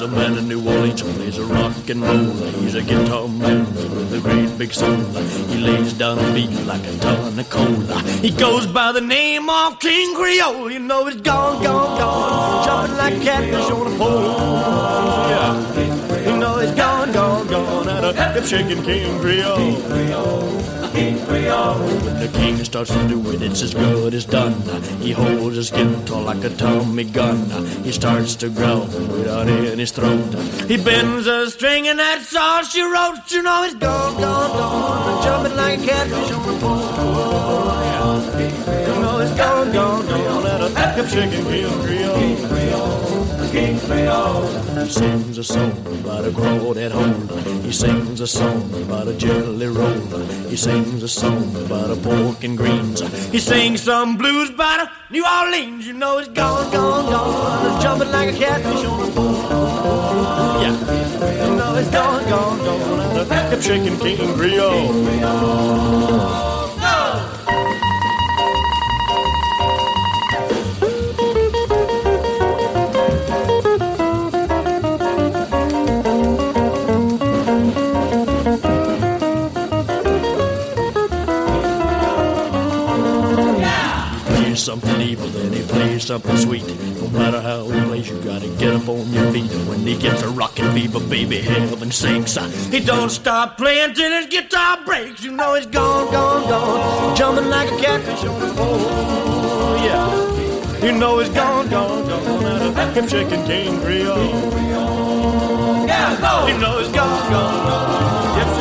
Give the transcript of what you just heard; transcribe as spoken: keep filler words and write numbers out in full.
the man in New Orleans who plays a rock and roll. He's a guitar man with a great big soul. He lays down a beat like a ton of coal. He goes by the name of King Creole. You know he's gone, gone, gone, jumping like catfish on a pole. Yeah, you know he's gone, gone, gone, at a hip shaking King Creole. King Creole. When the king starts to do it, it's as good as done. He holds his guitar like a Tommy gun. He starts to growl without in his throat. He bends a string and that's all she wrote. You know he's gone, gone, gone, jumping like a catfish on the pole. You know he's gone, gone, gone, at a hip shaking King Creole. King Creole, King Creole. He sings a song about a crawdad hole. He sings a song about a jelly roll. He sings a song about a pork and greens. He sings some blues about a New Orleans. You know he's gone, gone, gone, jumping like a catfish on a pole. Yeah, you know he's gone, gone, gone, and a hip shaking King Creole. Something evil, then he plays something sweet. No matter how he plays, you gotta get up on your feet. And when he gets a rockin' fever, baby, heaven sinks. He don't stop playing till his guitar breaks. You know he's gone, gone, gone, jumping like a catfish on the pole. Yeah, you know he's gone, gone, gone, out of him shaking King Creole. Yeah, go. You know he's gone, gone, gone.